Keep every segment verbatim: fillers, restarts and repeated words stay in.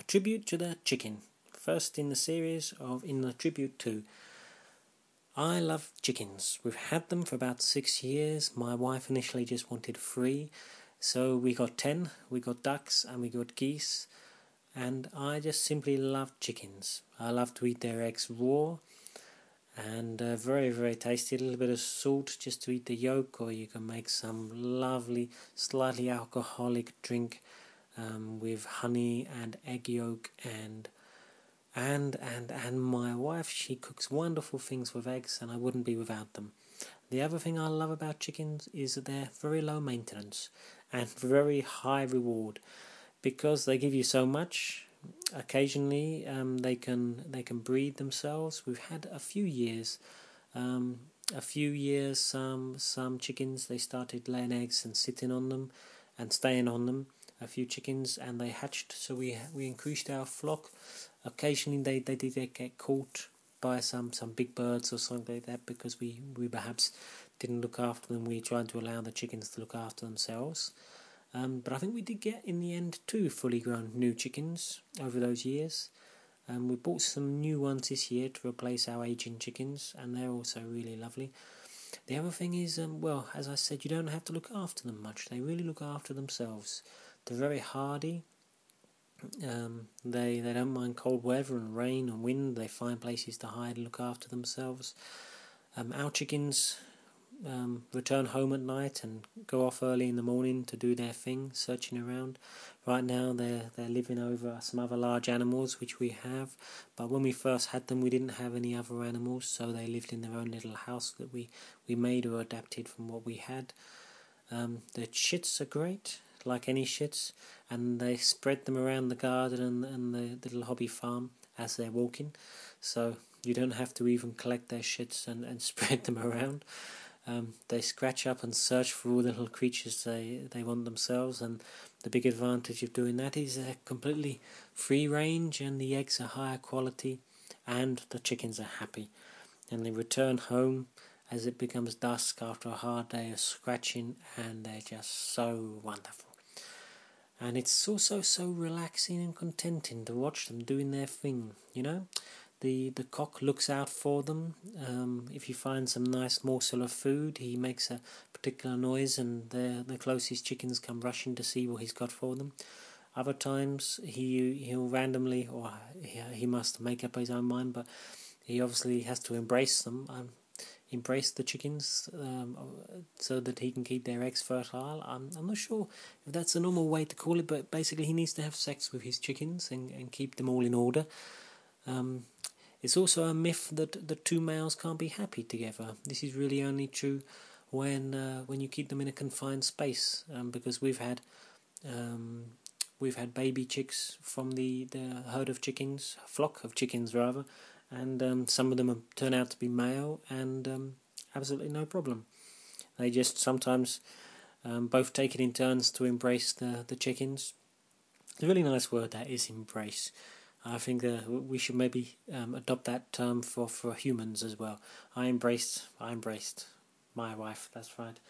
tribute to the chicken. First in the series of in the tribute to. I love chickens. We've had them for about six years. My wife initially just wanted three, so we got ten. We got ducks and we got geese, and I just simply love chickens. I love to eat their eggs raw, and uh, very very tasty. A little bit of salt just to eat the yolk, or you can make some lovely, slightly alcoholic drink um, with honey and egg yolk and. And, and and my wife, she cooks wonderful things with eggs, and I wouldn't be without them. The other thing I love about chickens is that they're very low maintenance and very high reward, because they give you so much. Occasionally, um, they can they can breed themselves. We've had a few years, um, a few years. Some some chickens, they started laying eggs and sitting on them, and staying on them. A few chickens, and they hatched. So we we increased our flock. Occasionally they, they did get caught by some, some big birds or something like that, because we, we perhaps didn't look after them. We tried to allow the chickens to look after themselves. Um, but I think we did get, in the end, two fully grown new chickens over those years. Um, we bought some new ones this year to replace our aging chickens, and they're also really lovely. The other thing is, um, well, as I said, you don't have to look after them much. They really look after themselves. They're very hardy. Um, they they don't mind cold weather and rain and wind. They find places to hide and look after themselves. Um, our chickens um, return home at night and go off early in the morning to do their thing, searching around. Right now they're they're living over some other large animals which we have, but when we first had them we didn't have any other animals, so they lived in their own little house that we, we made or adapted from what we had. Um, the shits are great, like any shits, and they spread them around the garden and, and the, the little hobby farm as they're walking, so you don't have to even collect their shits and, and spread them around. Um, they scratch up and search for all the little creatures they, they want themselves, and the big advantage of doing that is they're completely free range, and the eggs are higher quality, and the chickens are happy, and they return home as it becomes dusk after a hard day of scratching, and they're just so wonderful. And it's also so relaxing and contenting to watch them doing their thing, you know. The the cock looks out for them. Um, if you find some nice morsel of food, he makes a particular noise, and the the closest chickens come rushing to see what he's got for them. Other times he he'll randomly, or he, he must make up his own mind, but he obviously has to embrace them. Um, embrace the chickens um, so that he can keep their eggs fertile. I'm, I'm not sure if that's a normal way to call it, but basically he needs to have sex with his chickens and, and keep them all in order. Um, it's also a myth that the two males can't be happy together. This is really only true when uh, when you keep them in a confined space, um, because we've had um, we've had baby chicks from the, the herd of chickens, flock of chickens rather, and um, some of them have turned out to be male, and um, absolutely no problem. They just sometimes um, both take it in turns to embrace the, the chickens. It's a really nice word, that is, embrace. I think uh, we should maybe um, adopt that term for, for humans as well. I embraced, I embraced my wife, that's right.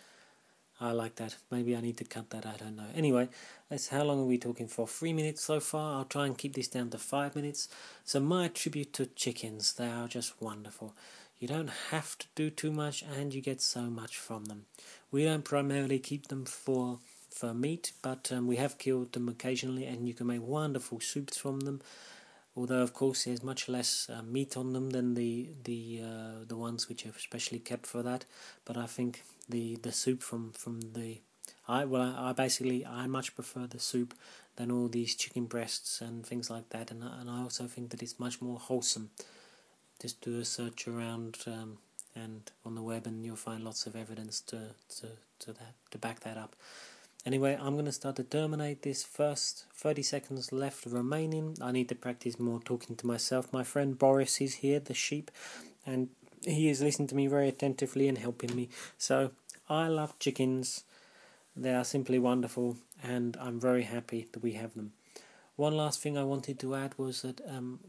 I like that. Maybe I need to cut that, I don't know. Anyway, that's how long are we talking for? Three minutes so far. I'll try and keep this down to five minutes. So my tribute to chickens, they are just wonderful. You don't have to do too much, and you get so much from them. We don't primarily keep them for for meat, but um, we have killed them occasionally, and you can make wonderful soups from them. Although, of course, there's much less uh, meat on them than the the uh, the ones which are specially kept for that. But I think the, the soup from, from the I well I, I basically I much prefer the soup than all these chicken breasts and things like that. And and I also think that it's much more wholesome. Just do a search around um, and on the web, and you'll find lots of evidence to to to that to back that up. Anyway, I'm going to start to terminate this first thirty seconds left remaining. I need to practice more talking to myself. My friend Boris is here, the sheep, and he is listening to me very attentively and helping me. So, I love chickens. They are simply wonderful, and I'm very happy that we have them. One last thing I wanted to add was that um,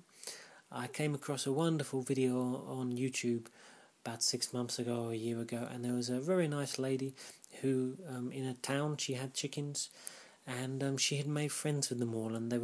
I came across a wonderful video on YouTube about six months ago or a year ago, and there was a very nice lady who, um, in a town, she had chickens, and um, she had made friends with them all, and they were